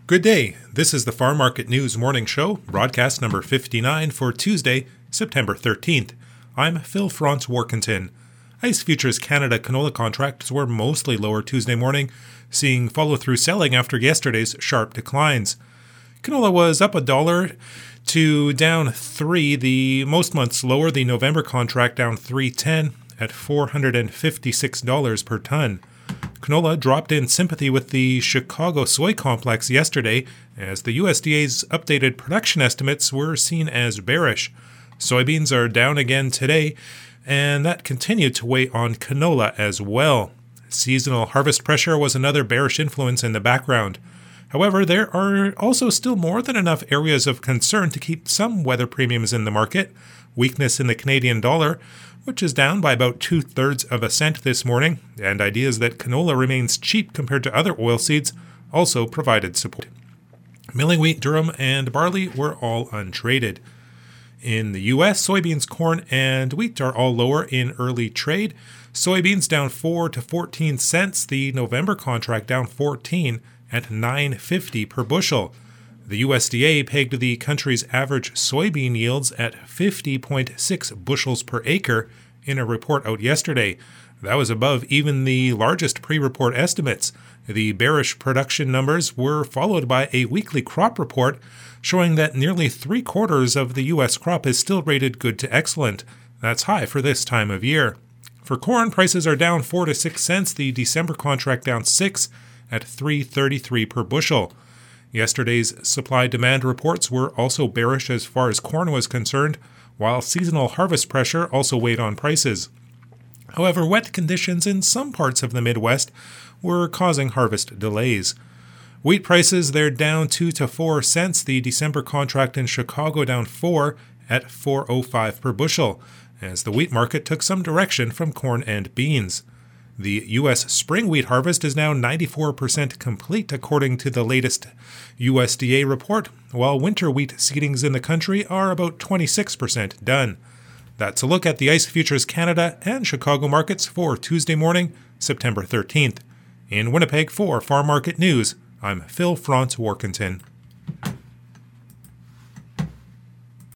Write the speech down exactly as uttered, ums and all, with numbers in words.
Good day. This is the Farm Market News Morning Show, broadcast number fifty-nine for Tuesday, September thirteenth. I'm Phil Franz Warkentin. ICE Futures Canada canola contracts were mostly lower Tuesday morning, seeing follow-through selling after yesterday's sharp declines. Canola was up a dollar to down three. The most months lower, the November contract down three ten at four hundred fifty-six dollars per ton. Canola dropped in sympathy with the Chicago soy complex yesterday as the U S D A's updated production estimates were seen as bearish. Soybeans are down again today, and that continued to weigh on canola as well. Seasonal harvest pressure was another bearish influence in the background. However, there are also still more than enough areas of concern to keep some weather premiums in the market. Weakness in the Canadian dollar, which is down by about two-thirds of a cent this morning, and ideas that canola remains cheap compared to other oilseeds also provided support. Milling wheat, durum, and barley were all untraded. In the U S, soybeans, corn, and wheat are all lower in early trade. Soybeans down four to fourteen cents. The November contract down fourteen at nine fifty per bushel. The U S D A pegged the country's average soybean yields at fifty point six bushels per acre in a report out yesterday. That was above even the largest pre-report estimates. The bearish production numbers were followed by a weekly crop report showing that nearly three-quarters of the U S crop is still rated good to excellent. That's high for this time of year. For corn, prices are down four to six cents. The December contract down six at three thirty-three per bushel. Yesterday's supply-demand reports were also bearish as far as corn was concerned, while seasonal harvest pressure also weighed on prices. However, wet conditions in some parts of the Midwest were causing harvest delays. Wheat prices, they're down two to four cents. The December contract in Chicago down four at four oh five per bushel, as the wheat market took some direction from corn and beans. The U S spring wheat harvest is now ninety-four percent complete according to the latest U S D A report, while winter wheat seedings in the country are about twenty-six percent done. That's a look at the ICE Futures Canada and Chicago markets for Tuesday morning, September thirteenth. In Winnipeg for Farm Market News, I'm Phil Franz Warkentin.